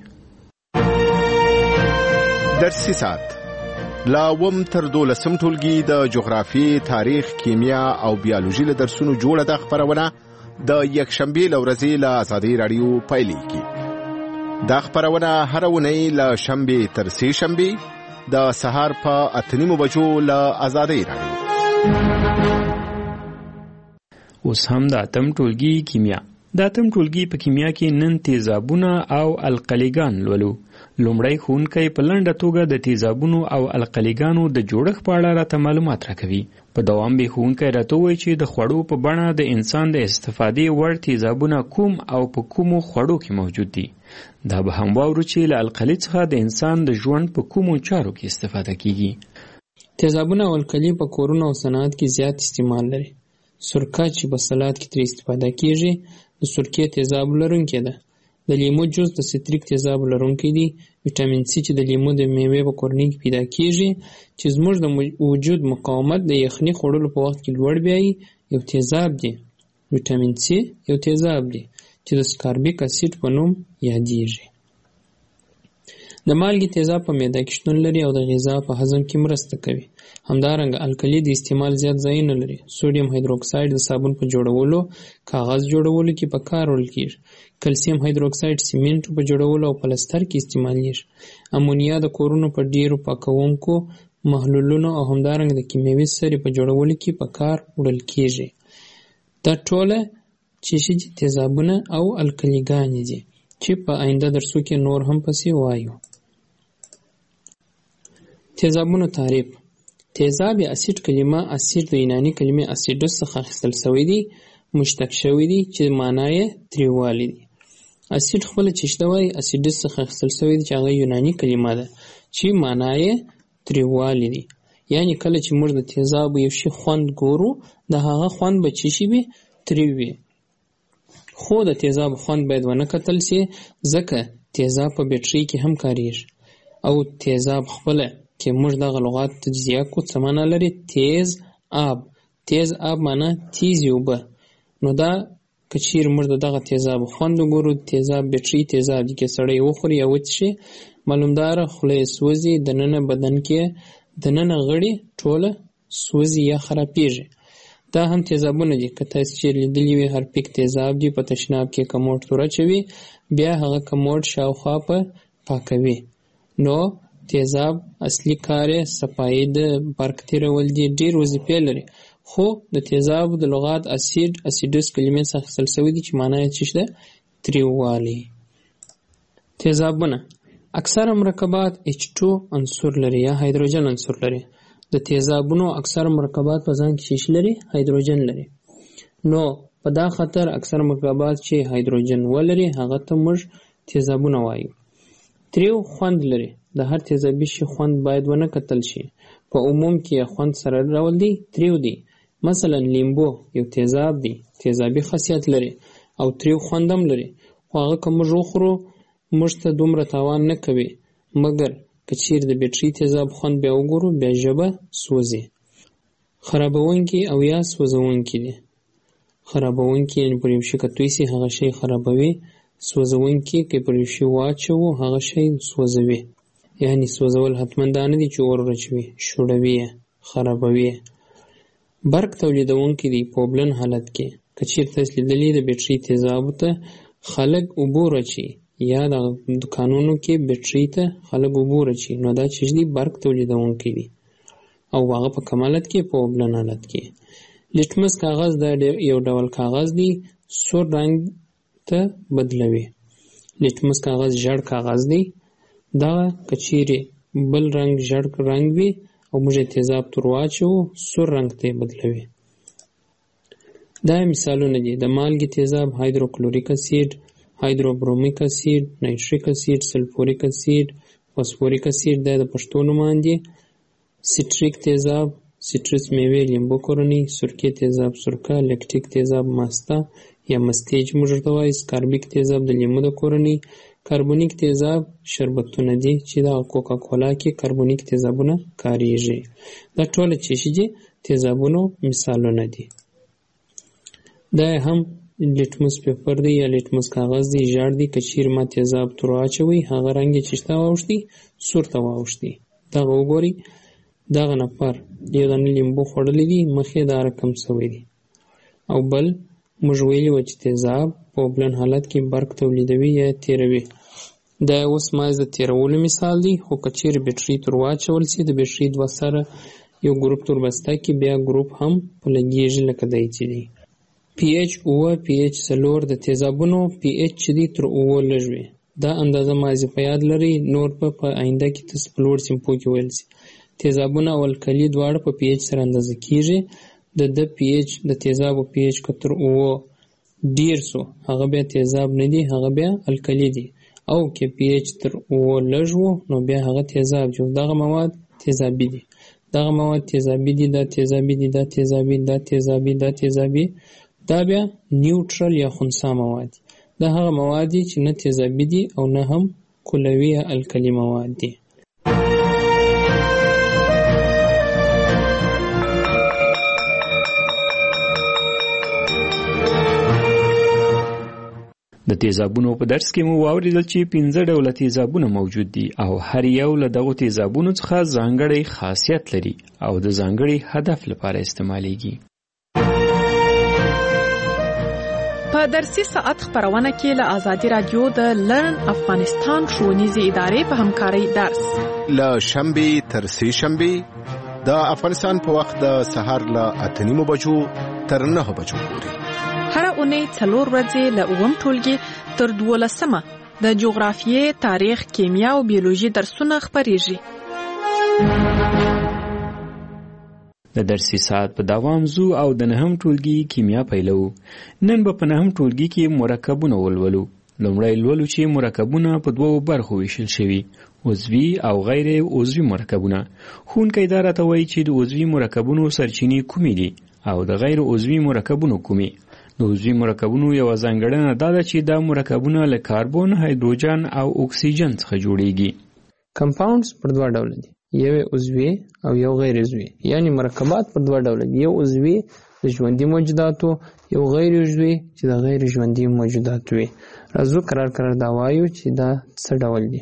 درسي ساعت لا وم تر 12 ټولګي د جغرافي، تاریخ، کیمیا او بیولوژي له درسونو جوړه ده خبرونه د یکشنبې له ورځې له ازادۍ راډیو پیلېږي. دا خپرونه هره اونۍ له شنبې تر سې شنبې د سهار په 8:30 بجو له ازادۍ راډیو. اوس هم د اتم ټولګي کیمیا. د اتم ټولګي په کیمیا کې نن تیزابونه او القلیګان لولو. لومړی ښوونکی په لنډه توګه د تیزابونو او القلیګانو د جوړښت په اړه راته معلومات راکوي. په دوام به ښوونکی راته وایي چې د خوړو په بڼه د انسان د استفادې وړ تیزابونه کوم او په کومو خوړو کې موجود دي. دا به هم واورو چې له القلي څخه د انسان د ژوند په کومو چارو کې استفاده کیږي. تیزابونه او القلي په کورونو او صنعت کې زیات استعمال لري. سرکه چې په سلاد کې ترې استفاده کیږي د سرکې تیزاب لرونکی ده. د لیمو جوس د ستریک تیزاب لرونکی دی. ویټامین سی چې د لیمو د میوې په کورنۍ کې پیدا کیږي چې زموږ د وجود مقاومت د یخني خوړلو په وخت کې لوړ بیایي یو تیزاب دی. ویټامین سی یو تیزاب دی چې د سکاربیک اسید په نوم یادیږي. د مالګې تیزاب په معده کې شتون لري او د غذا په هضم کې مرسته کوي. همدارنګه القلي د استعمال زیات ځای نه لري. سوډیم هایدروکساید د صابون په جوړولو، کاغذ جوړولو کې په کار وړل کیږي. کلسیم هایدروکساید سیمنټ په جوړولو او پلستر کې استعمالیږي. امونیا د کورونو په ډیرو پاکونکو محلولونو او همدارنګه د کیمیاوي سرې په جوړولو کې په کار وړل کیږي. دا ټوله چې تیزابونه او القلیګانې دي چې په آینده درسو کې نور هم پسې وایو. تیزابونو تعریف. تیزاب یا اسید کلمه اسید د یوناني کلمې اسیدوس څخه اخیستل شوی دی، مشتق شوی دی چې معنی یې تریوالی دی. اسید خپل چشته وای اسیدوس څخه اخیستل شوی دی چې هغه یوناني کلمه ده چې معنی یې تریوالی دی. یعنی کله چې موږ د تیزاب یو شی خوند ګورو د هغه خوند به چی شي وي؟ تریو وي. خو د تیزاب خوند باید ونه کتل شي ځکه تیزاب په بیټرۍ کې هم کاریږي او تیزاب خپل کې موږ دغه لغات تجزیه کو څه معنا لري؟ تیز آب. تیز آب معنا تیزی اوبه. نو دا که چیرې موږ دغه تیزاب خوند وګورو تیزاب بیټرۍ تیزاب دي کې سړی وخوري یا وڅښي معلومداره خوله یې سوځي، دننه بدن کې دننه غړي ټوله سوځي یا خرابېږي. دا هم تیزابونه دي. که تاسو چیرې لیدلي وي هرپیک تیزاب دي په تشناب کې کموډ تور اچوي بیا هغه کموډ شاوخوا په پاکوي. نو تیزاب اصلي کار یې صفایي د برق تیرول دي. ډېر وظیفې لري خو د تیزاب د لغات اسید اسیدوس کلمې څخه اخیستل شوی دي چې معنی یې څه ده؟ تریووالی. تیزابونه اکثره مرکبات H2 عنصر لري یا هایدروجن عنصر لري. د تیزابونو اکثره مرکبات په ځان کې څه لري؟ هایدروجن لري. نو په دا خاطر اکثره مرکبات چې هایدروجن ولري هغه ته موږ تیزابونه وایو. تریو خوند لري. د هر تیزابي شي خوند باید ونه کتل شي. په عموم کې خوند سره ډول دی تریو دی. مثلا لیمبو یو تیزاب دی، تیزابي خاصیت لري او تریو خوند هم لري. خو هغه که موږ وخورو موږ ته دومره تاوان نه کوي مګر که چیرې د بیټرۍ تیزاب خوند بیا وګورو بیا ژبه سوځي. خرابونکي او یا سوځونکي دي. خرابونکي یعنې پر یو شي که توی سي هغه شی خرابوي. سوځونکي که پر یو شي واچوو هغه شی سوځوي. یعنی سوځول حتما دا نه دي چې اور واچوي، شوړوي یې، خرابوي یې. برق تولیدونکي دي په اوبلن حالت کې. که چیرې تاسو لیدلي د بیټرۍ تیزابو ته خلک اوبه ورچوي یا د دکانونو کې بیټرۍ ته خلک اوبه ورچوي نو دا چې دي برق تولیدونکي دي او هغه په کم حالت کې په اوبلن حالت کې. لیټمس کاغذ دا یو ډول کاغذ دی سور رنګ ته بدلوي. لیټمس کاغذ ژړ کاغذ دی. دا که چیرې بل رنګ ژړ رنګ وي او موږ تیزاب تور واچوو سور رنګ ته بدلوي. دا مثالونه دي. د مالګې تیزاب هایدروکلوریک اسید، هایدروبرومیک اسید، نایتریک اسید، سلفوریک اسید، فاسفوریک اسید دا د پښتو نومان دي. سټریک تیزاب سټرس میوې لیمبو کورنۍ، سرکې تیزاب سرکه، لیکټیک تیزاب ماسته یا مستې چې موږ ورته وایو، سکاربیک تیزاب د لیمو د کورنۍ، کاربونیک تیزاب شربتونه دي چې د کوکا کولا کې کاربونیک تیزابونه کاریږي. دا ټول چې دي تیزابونو مثالونه دي. دا هم لیټمس پیپر دی یا لیټمس کاغذ دی ژړ دی. که چیرې ما تیزاب تور واچوئ هغه رنګ یې چې ته واوښتي سور ته واوښتي. دغه وګورئ دغه نفر یو دانه لیمبو خوړلی دی مخ یې دا رقم شوی دی او بل موږ ویلي وو چې تیزاب په اوبلن حالت کې برق تولیدوي یا تیروي. دا اوس مایز د تیرولو مثال دی، خو که چیرې بیټرۍ تور واچول سي د بیټرۍ 2 سره یو ګروپ تور بسته کې بیا ګروپ هم په لګیږي لکه دی چې دی. پی ایچ 9 پی ایچ 4 د تیزابونو پی ایچ چې دی تر 9 لږ وي. دا اندازه مازې په یاد لرئ، نور په آینده کې تاسو په لوړ سیمپو کې ویل سي. تیزابونه او الکلي دواړه په پی ایچ سره اندازه کیږي. د پی ایچ د تیزابو پی ایچ که تر 9 ډیر سو هغه بیا تیزاب نه دی، هغه بیا الکلي دی. او که پی ایچ تر 9 لږ وو نو بیا هغه تیزاب جو. دغه مواد تیزابي دي، دغه مواد تیزابي دي، دا تیزابي دي، دا تیزابي، دا تیزابي، دا تیزابي. دا بیا نیوټرل یا خنثی مواد دي. دا هغه مواد دي چې نه تیزابي دي او نه هم کلوي یا الکلي مواد دي. د تیزابونو په درس کې مو واوریدل چې 15 ډوله تیزابونه موجود دي او هر یو له دغو تیزابونو څخه ځانګړی خاصیت لري او د ځانګړي هدف لپاره استعمالیږي. په درسي ساعت خبرونه کې له آزادي رادیو د لرن افغانستان ښوونیزې ادارې په همکارۍ درس له شنبې تر سې شنبې د افغانستان په وخت د سهار له 8:30 بجو تر 9 بجو پورې. هر اونۍ 4 ورځې له 9 ټولګي تر 12 د جغرافیې، تاریخ، کیمیا او بیولوژي درسونه خبرېږي. د درسي ساعت په دوام زو او د 9 ټولګي کیمیا پیلو. نن به په 9 ټولګي کې مرکبونه ولولو. لومړی لولو چې مرکبونه په 2 برخو ویشل شوي، عضوي او غیر عضوي مرکبونه. ښوونکی دا راته وایي چې د عضوي مرکبونو سرچینې کومې دي او د غیر عضوي مرکبونو کومې. د عضوي مرکبونو یو ځانګړنه دا ده چې دا مرکبونه له کاربن، هایدروجن او اکسیجن څخه جوړیږي. کمپاونډز پر 2 ډول دي، یو عضوي او یو غیر عضوي. یعنی مرکبات پر 2 ډول دي، یو عضوي د ژوندي موجوداتو، یو غیر عضوي چې د غیر ژوندي موجوداتو وي. راځو قرار دا وایو چې دا څه ډول دي.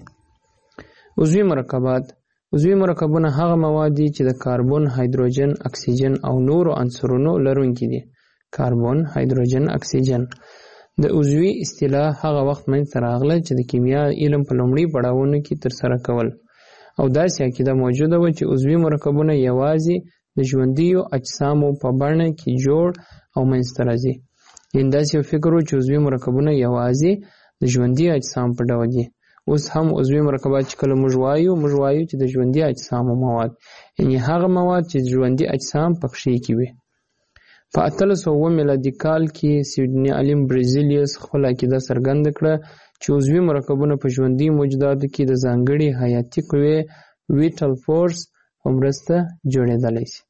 عضوي مرکبات. عضوي مرکبونه هغه مواد دي چې د کاربن، هایدروجن، اکسیجن او نورو عنصرونو لرونکي دي. کاربن، هایدروجن، اکسیجن. د عضوي اصطلاح هغه وخت منځته راغله چې د کیمیا علم په لومړي پړاوونو کې ترسره کول، او داسې عقیده موجوده وه چې عضوي مرکبونه یوازې د ژوندیو اجسامو په بڼه کې جوړ او منځته راځي. یعنې داسې یو فکر و چې عضوي مرکبونه یوازې د ژوندي اجسام په ډول دي. اوس هم عضوي مرکبات چې کله موږ وایو چې د ژوندي اجسامو مواد، یعنې هغه مواد چې ژوندي اجسام پکښې کې وي. په 1809 میلادي کال کې سویډني عالم برزیلیوس خپل عقیده څرګنده کړه چې عضوي مرکبونه په ژوندي موجوداتو کې د ځانګړي حیاتي قوې ویټل فورس په مرسته جوړېدلی شي.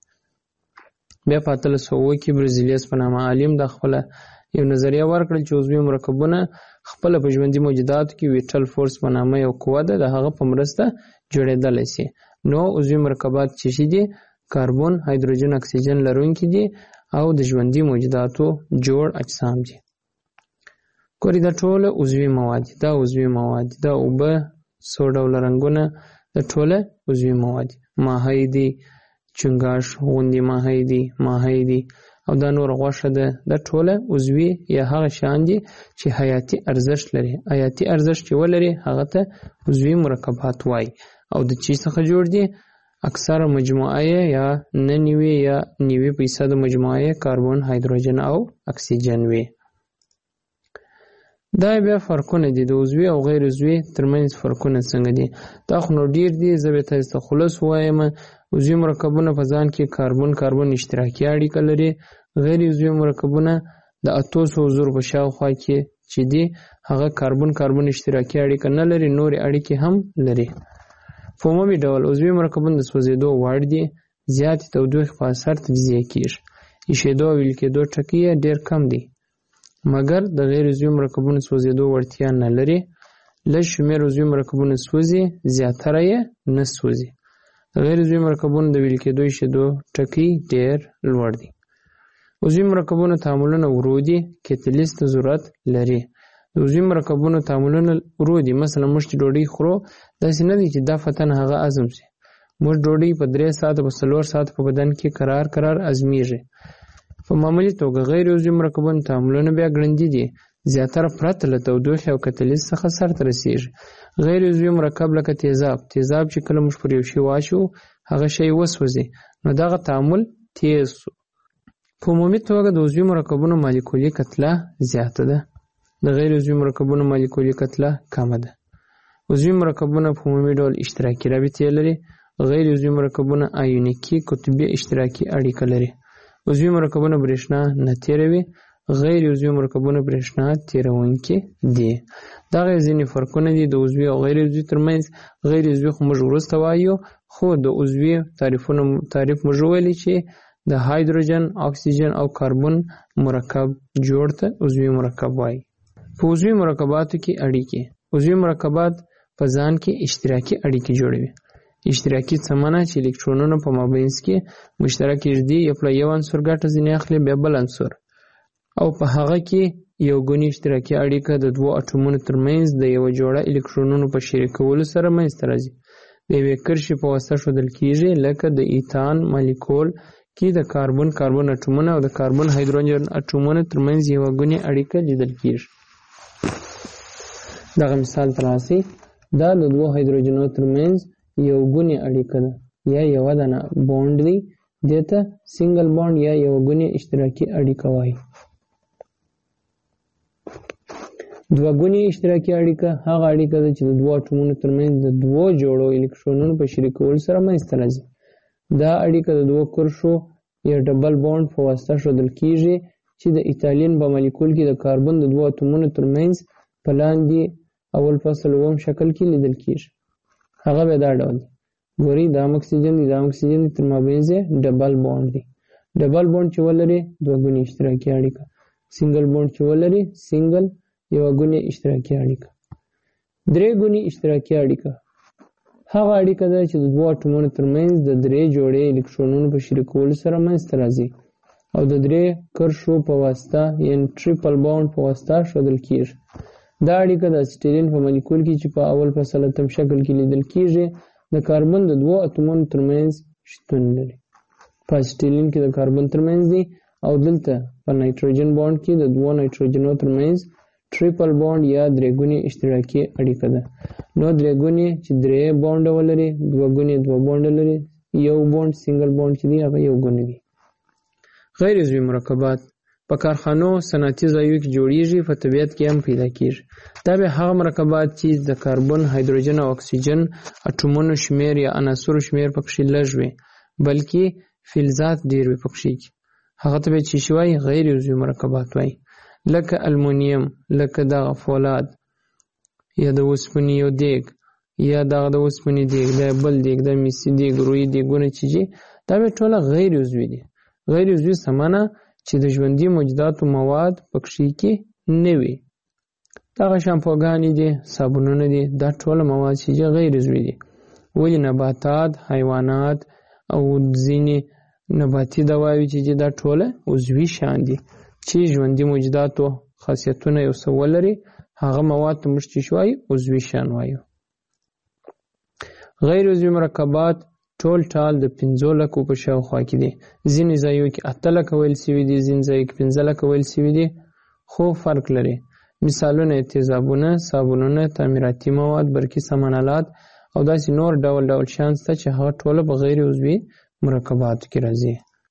بیا په 1800 کې برزیلیوس په نامه عالم د خپل یو نظریه ورکړل چې عضوي مرکبونه خپل په ژوندي موجوداتو کې ویټل فورس په نامه یو قوه ده، د هغه په مرسته جوړېدلی شي. نو عضوي مرکبات چې دي کاربن، هایدروجن، اکسیجن لرونکي دي او د ژوندي موجوداتو جوړ اجسام دي. ګورئ دا ټوله عضوي مواد دي. دا عضوي مواد دي، دا اوبه، څو ډوله رنګونه، دا ټوله عضوي مواد دي. ماهی دي، چنګاښ غوندې ماهی دي او دا نور غوښه ده. دا ټوله عضوي یا هغه شیان دي چې حیاتي ارزښت لري. حیاتي ارزښت چې ولري هغه ته عضوي مرکبات وایي. او د چی څخه جوړ دي؟ اکثر مجموعه یا 99% مجموعه کاربن، هایدروجن او اکسیجن وي. دا بیا فرقونه دي د عضوي او غیر عضوي ترمنځ. فرقونه څنګه دي؟ دا خو نو ډیر دي، زه به تاسو ته خلاص وایم. عضوي مرکبونه په ځان کې کاربن اشتراکي اړیکه لري. غیر عضوي مرکبونه د 800 زره په شاوخوا کې چې دي هغه کاربن اشتراکي اړیکه نه لري، نورې اړیکې هم لري. په عمومي ډول عضوي مرکبونه د سوځېدو وړ دي، زیاتې تودوخې په اثر تجزیه کیږي. ایشېدو او ویل کېدو ټکي یې ډېر کم دي. مګر د غیر عضوي مرکبونو سوځېدو وړتیا نه لري. لږ شمېر عضوي مرکبونه سوځي، زیاتره یې نه سوځي. د غیر عضوي مرکبونو د ویل کېدو ایشېدو ټکي ډېر لوړ دي. عضوي مرکبونو تعاملونه ورو دي، کتلیز ته ضرورت لري. د عضوي مرکبونو تعاملونه ورو دي. مثلا موږ چې ډوډۍ خورو داسې نه دي چې دا فتن هغه هضم شي. موږ ډوډۍ په 3 ساعته په 4 ساعته په بدن کې قرار ازمیږي. په معمولي توګه غیر عضوي مرکبونو تعاملونه بیا ګړندي دي، زیاتره پرته له تودوخې او کتلیز څخه سرته رسیږي. غیر عضوي مرکب لکه تیزاب چې کله موږ پر یو شي واچو هغه شی وسوځي، نو دغه تعامل تیز سو. په عمومي توګه د عضوي مرکبونو مالیکولي کتله زیاته ده، د غیر عضوي مرکبونو مالیکولي کتله کمه ده. عضوي مرکبونه په عمومي ډول اشتراکي رابطې لري، غیر عضوي مرکبونه آیونیکي قطبي اشتراکي اړیکه لري. عضوي مرکبونه برېښنا نه تیروي، غیر عضوي مرکبونه برېښنا تیروونکي دي. دغه ځینې فرقونه دي د عضوي او غیر عضوي ترمنځ. غیر عضوي خو موږ وروسته وایو، خو د عضوي تعریف موږ ویلي چې د هایدروجن، اکسیجن او کاربن مرکب جوړ ته عضوي مرکب وایي. په عضوي مرکباتو کې اړیکې. عضوي مرکبات په ځان کې اشتراکي اړیکې جوړوي. اشتراکي څه معنی چې الکترونونه په مابینځ کې مشترک ږدي، یو له یو عنصر ګټه ځینې اخلي بیا بل عنصر، او په هغه کې یو ګونی اشتراکي اړیکه د دوو اټومونو ترمنځ د یو جوړه الکترونونو په شریکولو سره منځته راځي. د یوې کرښې په واسطه ښودل کیږي، لکه د ایتان مالیکول کې د کاربن اټومونه او د کاربن هایدروجن اټومونو ترمنځ یو ګونی اړیکه لیدل کیږي. دغه مثال تراسي، دا د دوو هایدروجنونو ترمنځ یو ګونی اړیکه ده یا یو دانه بوند دی، دته سنگل بوند یا یو ګونی اشتراکي اړیکه وایي. دوه ګونی اشتراکي اړیکه هغه اړیکه ده چې د دوو اټومونو ترمنځ د دوو جوړو الکترونونو په شریکولو سره منځته راځي. دا اړیکه د دوو کرښو یا ډبل بوند په واسطه ښودل کیږي چې د ایتالین په مالیکول کې د کاربن د دوو اټومونو ترمنځ په لاندې اول فصل اووم شکل کې لیدل کیږي. هغه به دا ډول دی. ګورئ دا اکسیجن دی، دا اکسیجن تر مابینځ ډبل بوند دی. ډبل بوند چې ولري دوه ګونی اشتراکي اړیکه. سنگل بوند چې ولري سنگل یو ګونی اشتراکي اړیکه. درې ګونی اشتراکي اړیکه هغه اړیکه ده چې د دوو اټومونو ترمنځ د درې جوړې الکترونونو په شریکولو سره منځته راځي او د درې کرښو په واسطه یعنې ټریپل بوند په واسطه ښودل کیږي. دا اړیکه د اسیټیلین په مالیکول کې چې په اول فصل اتم شکل کې لیدل کیږي د کاربن د دوو اتومونو ترمنځ شتون لري. په اسیټیلین کې د کاربن ترمنځ دی او دلته په نایتروجن بوند کې د دوو نایتروجنونو ترمنځ ټریپل بوند یا درې ګونی اشتراکي اړیکه ده. نو درې ګونی چې درې بوند ولري، دوه ګونی دوه بوند لري، یو بوند سنگل بوند چې دی هغه یو ګونی دی. غیر عضوي مرکبات په کارخانو صنعتي ځایونو کې جوړیږي، په طبیعت کې هم پیدا کیږي. دا به هغه مرکبات چې د کاربن، هایدروجن او اکسیجن اټومونو شمیر یا عناصرو شمیر پکې لږ وي، بلکې فلزات ډیر وي پکې. هغه ته به چې شوی غیر عضوي مرکبات وایي، لکه المونیم، لکه دغه فولاد یا د اوسپنې یو دیګ یا دغه د اوسپنې دیګ، دا بل دیګ، د میسي دیګ، روی دیګونه چې دا به ټوله غیر عضوي دي. غیر عضوي سمانه چې د ژوندي موجوداتو مواد پکې کې نه وي. دغه شامپوګانې دي، صابونونه دي، دا ټوله مواد چې غیر عضوي دي. ولې نباتات، حیوانات او ځینې نباتي دواوې چې دا ټوله عضوي شیان دي چې ژوندي موجوداتو خاصیتونه یو څه ولري، هغه مواد ته موږ چې شوی عضوي شیان وایو. غیر عضوي مرکبات ټول د 5 لکو په شاوخوا کې دي. ځینې ځایو کې 8 لکه ویل سوي دي، ځینې ځایو کې 15 لکه ویل سوي دي، خو فرق لري. مثالونه تیزابونه، صابونونه، تعمیراتي مواد، برقي سامانالات او داسې نور ډول ډول شیان شته چې هغه ټوله په غیر عضوي مرکباتو کې راځي.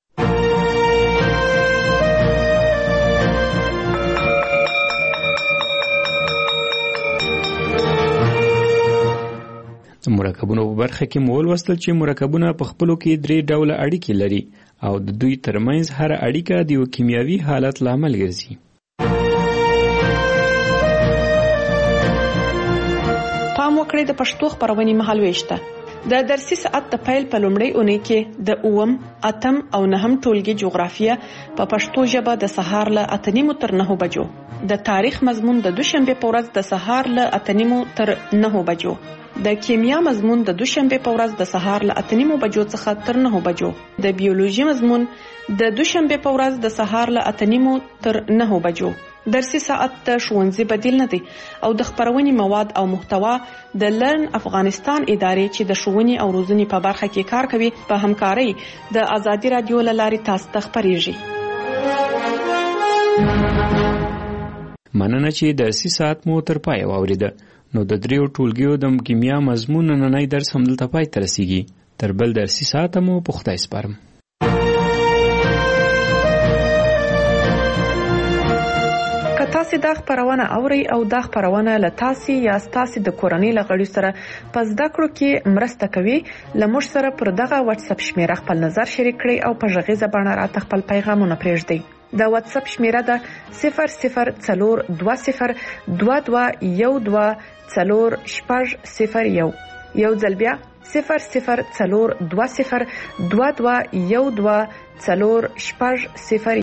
د مرکبونو په برخه کې مو ولوستل چې مرکبونه په خپلو کې 3 ډوله اړیکې لري او د دوی ترمنځ هر اړیکه د یو کیمیاوي حالت لامل ګرځي. پام وکړئ د پښتو خبرونې مهالويش ته. د درسي ساعت د پیل په لومړۍ اونۍ کې د 8 او 9 ټولګي جغرافیه په پښتو ژبه د سهار له 8:30 تر 9 بجو، د تاریخ مضمون د دوشنبه په ورځ د سهار له 8:30 تر 9 بجو، د کیمیا مضمون د دوشنبه په ورځ د سهار له 8:30 بجو څخه تر 9 بجو، د بیولوژي مضمون د دوشنبه په ورځ د سهار له 8:30 تر 9 بجو. درسي ساعت د ښوونځي بدیل نه دی او د خبرونې مواد او محتوا د لرن افغانستان ادارې چې د ښوونې او روزنې په برخه کې کار کوي په همکارۍ د آزادي رادیو له لارې تاسو ته خبرېږي. مننه چې درسي ساعت مو تر پای واوریده. نو د دریو ټولګیو د کیمیا مضمون نننی درس همدلته پای ته رسیږي. تر بل درسي ساعت مو په خدای سپارم. که تاسو دا خبرونه اوري او دا خبرونه له تاسو یا تاسو د کورنۍ لغړي سره پس دا کړو کې مرسته کوي لمر سره پر دغه واتس اپ شمیره خپل نظر شریک کړئ او په ژغې زبانه را خپل پیغامونه پرېږدئ. دا واتس اپ شمیره ده 004222124001 یو ځل بیا 0042221240